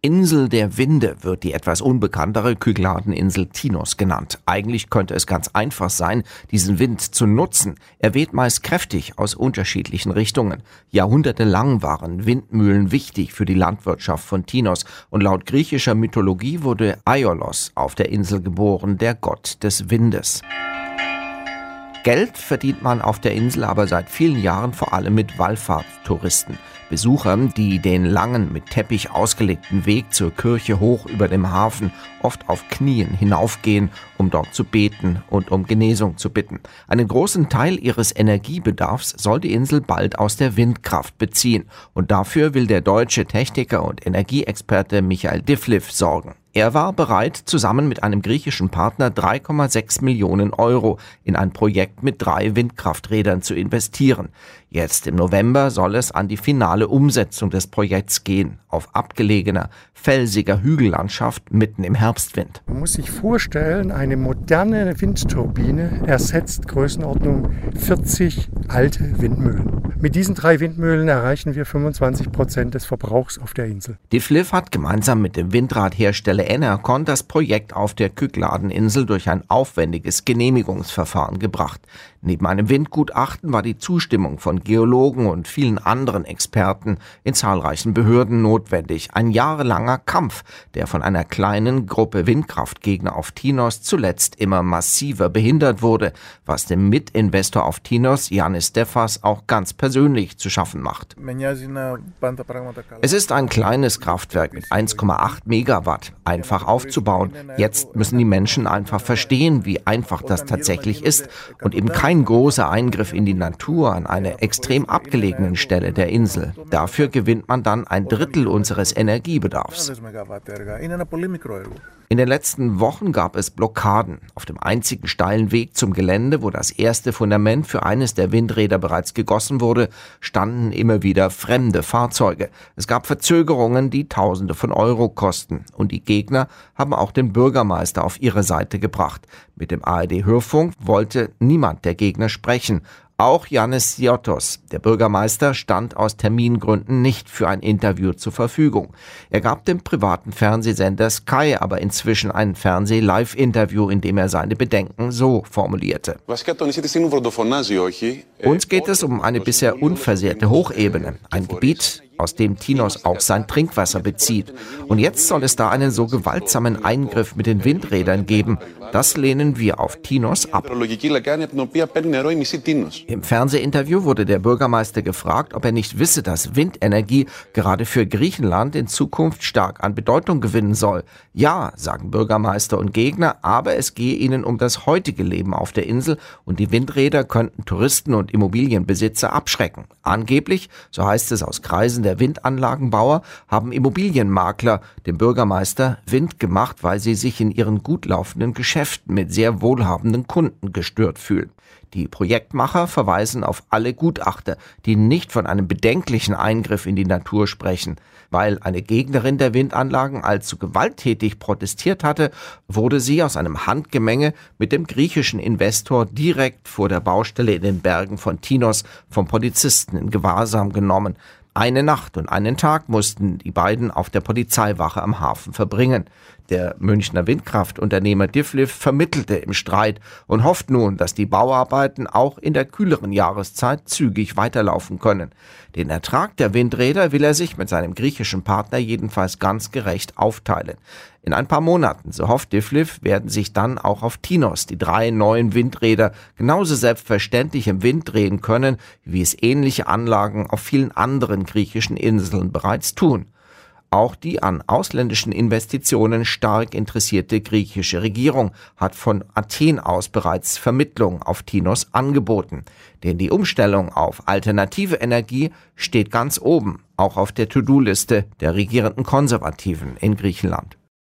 Insel der Winde wird die etwas unbekanntere Kykladeninsel Tinos genannt. Eigentlich könnte es ganz einfach sein, diesen Wind zu nutzen. Er weht meist kräftig aus unterschiedlichen Richtungen. Jahrhundertelang waren Windmühlen wichtig für die Landwirtschaft von Tinos und laut griechischer Mythologie wurde Aiolos auf der Insel geboren, der Gott des Windes. Geld verdient man auf der Insel aber seit vielen Jahren vor allem mit Wallfahrtstouristen. Besucher, die den langen, mit Teppich ausgelegten Weg zur Kirche hoch über dem Hafen oft auf Knien hinaufgehen, um dort zu beten und um Genesung zu bitten. Einen großen Teil ihres Energiebedarfs soll die Insel bald aus der Windkraft beziehen. Und dafür will der deutsche Techniker und Energieexperte Michael Divliv sorgen. Er war bereit, zusammen mit einem griechischen Partner 3,6 Millionen Euro in ein Projekt mit 3 Windkrafträdern zu investieren. Jetzt im November soll es an die finale Umsetzung des Projekts gehen, auf abgelegener, felsiger Hügellandschaft mitten im Herbstwind. Man muss sich vorstellen, eine moderne Windturbine ersetzt Größenordnung 40 alte Windmühlen. Mit diesen 3 Windmühlen erreichen wir 25% des Verbrauchs auf der Insel. Divliv hat gemeinsam mit dem Windradhersteller Enercon das Projekt auf der Kykladeninsel durch ein aufwendiges Genehmigungsverfahren gebracht. Neben einem Windgutachten war die Zustimmung von Geologen und vielen anderen Experten in zahlreichen Behörden notwendig. Ein jahrelanger Kampf, der von einer kleinen Gruppe Windkraftgegner auf Tinos zuletzt immer massiver behindert wurde, was dem Mitinvestor auf Tinos, Yannis Stefas, auch ganz persönlich zu schaffen macht. Es ist ein kleines Kraftwerk mit 1,8 Megawatt, einfach aufzubauen. Jetzt müssen die Menschen einfach verstehen, wie einfach das tatsächlich ist und eben kein großer Eingriff in die Natur an einer extrem abgelegenen Stelle der Insel. Dafür gewinnt man dann 1/3 unseres Energiebedarfs. In den letzten Wochen gab es Blockaden. Auf dem einzigen steilen Weg zum Gelände, wo das erste Fundament für eines der Windräder bereits gegossen wurde, standen immer wieder fremde Fahrzeuge. Es gab Verzögerungen, die Tausende von Euro kosten. Und die Gegner haben auch den Bürgermeister auf ihre Seite gebracht. Mit dem ARD-Hörfunk wollte niemand der Gegner sprechen. Auch Yannis Siotos, der Bürgermeister, stand aus Termingründen nicht für ein Interview zur Verfügung. Er gab dem privaten Fernsehsender Sky aber inzwischen ein Fernseh-Live-Interview, in dem er seine Bedenken so formulierte. Uns geht es um eine bisher unversehrte Hochebene, ein Gebiet, aus dem Tinos auch sein Trinkwasser bezieht. Und jetzt soll es da einen so gewaltsamen Eingriff mit den Windrädern geben. Das lehnen wir auf Tinos ab. Im Fernsehinterview wurde der Bürgermeister gefragt, ob er nicht wisse, dass Windenergie gerade für Griechenland in Zukunft stark an Bedeutung gewinnen soll. Ja, sagen Bürgermeister und Gegner, aber es gehe ihnen um das heutige Leben auf der Insel und die Windräder könnten Touristen und Immobilienbesitzer abschrecken. Angeblich, so heißt es aus Kreisen der Windanlagenbauer, haben Immobilienmakler dem Bürgermeister Wind gemacht, weil sie sich in ihren gut laufenden Geschäften mit sehr wohlhabenden Kunden gestört fühlen. Die Projektmacher verweisen auf alle Gutachter, die nicht von einem bedenklichen Eingriff in die Natur sprechen. Weil eine Gegnerin der Windanlagen allzu gewalttätig protestiert hatte, wurde sie aus einem Handgemenge mit dem griechischen Investor direkt vor der Baustelle in den Bergen von Tinos vom Polizisten in Gewahrsam genommen. Eine Nacht und einen Tag mussten die beiden auf der Polizeiwache am Hafen verbringen. Der Münchner Windkraftunternehmer Divliv vermittelte im Streit und hofft nun, dass die Bauarbeiten auch in der kühleren Jahreszeit zügig weiterlaufen können. Den Ertrag der Windräder will er sich mit seinem griechischen Partner jedenfalls ganz gerecht aufteilen. In ein paar Monaten, so hofft Divliv, werden sich dann auch auf Tinos die 3 neuen Windräder genauso selbstverständlich im Wind drehen können, wie es ähnliche Anlagen auf vielen anderen griechischen Inseln bereits tun. Auch die an ausländischen Investitionen stark interessierte griechische Regierung hat von Athen aus bereits Vermittlung auf Tinos angeboten. Denn die Umstellung auf alternative Energie steht ganz oben, auch auf der To-Do-Liste der regierenden Konservativen in Griechenland.